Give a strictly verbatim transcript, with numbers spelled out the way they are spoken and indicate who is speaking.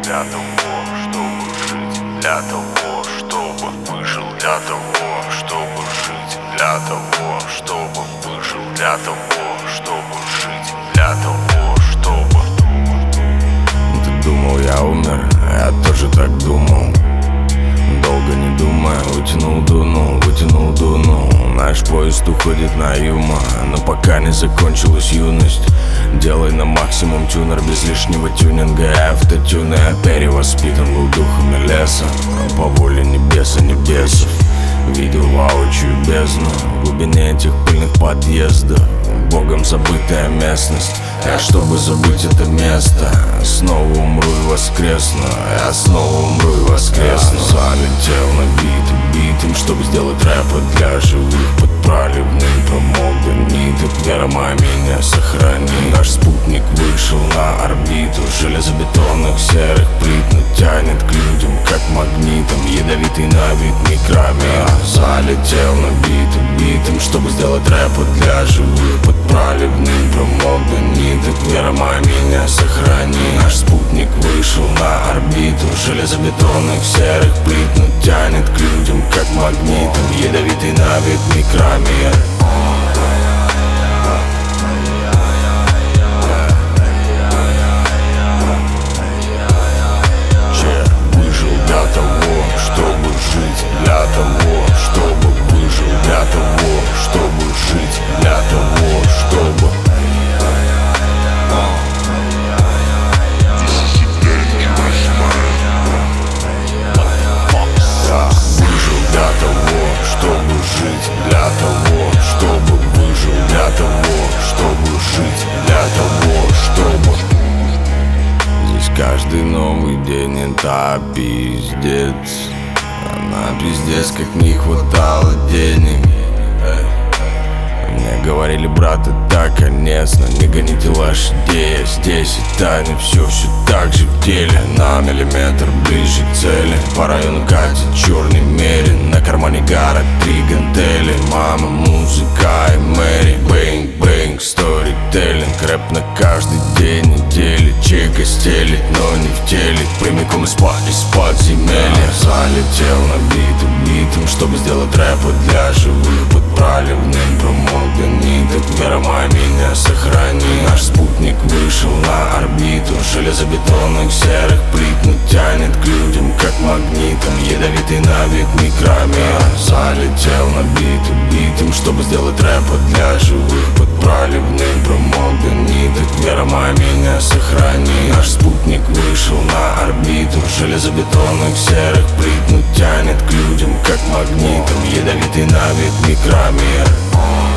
Speaker 1: для того, чтобы жить, для того, чтобы выжил, для того, чтобы жить, для того, чтобы выжил, для того, чтобы жить, для того, чтобы.
Speaker 2: Ты думал, я умер, я тоже так думал. Долго не думая, вытянул, дунул, вытянул, дунул. Наш поезд уходит на юма, но пока не закончилась юность. Делай на максимум тюнер без лишнего тюнинга. Автотюн, я перевоспитан был духами леса, по воле небеса, небесов. Видел воочию бездну в глубине этих пыльных подъездов. Богом забытая местность. Я, чтобы забыть это место, снова умру и воскресну. Я снова умру и воскресну. Я залетел на бит, битым, чтобы сделать рэпа для живых. Под проливным промогниток. Вера моя меня сохрани. Наш спутник вышел на орбиту железобетонных серых плит, но тянет к людям как магнитом. Ядовитый на вид микромир. Залетел на биту, битым, чтобы сделать рэпа для живых. Под проливным промогниток. Вера моя меня сохрани. Наш спутник вышел на орбиту железобетонных серых плит, но тянет к людям как магнитом. Ядовитый на вид микромир. Для того, чтобы выжил, для того, чтобы жить, для того, чтобы. Я выжил для того, чтобы жить, для того, чтобы выжил, для того, чтобы жить, для того, чтобы. Здесь каждый новый день это пиздец. Она пиздец, как не хватало денег. Мне говорили, брат, это конец, но не гоните лошадей. Я здесь и тайны, все, все так же в деле. На миллиметр ближе к цели. По району катит черный мерин. На кармане гара три гантели. Мама, музыка и Мэри. Бэнг, бэнг, сторителлинг. Рэп на каждый день недели. Чека стелит, но не в теле. Прямиком из-под, из-под земелья. Залетел на биту, битым, чтобы сделать рэпа для живых. Под проливным промогниток. Вера моя меня сохрани. Наш спутник вышел на орбиту железобетонных серых плит, но тянет к людям как магнитом. Ядовитый на вид микромир. Залетел на биту, битым, чтобы сделать рэпа для живых. Под проливным промогниток. Вера моя меня сохрани. Наш спутник вышел на орбиту железобетонных серых плит, но тянет к людям как магнитом. Ядовитый на вид микромир.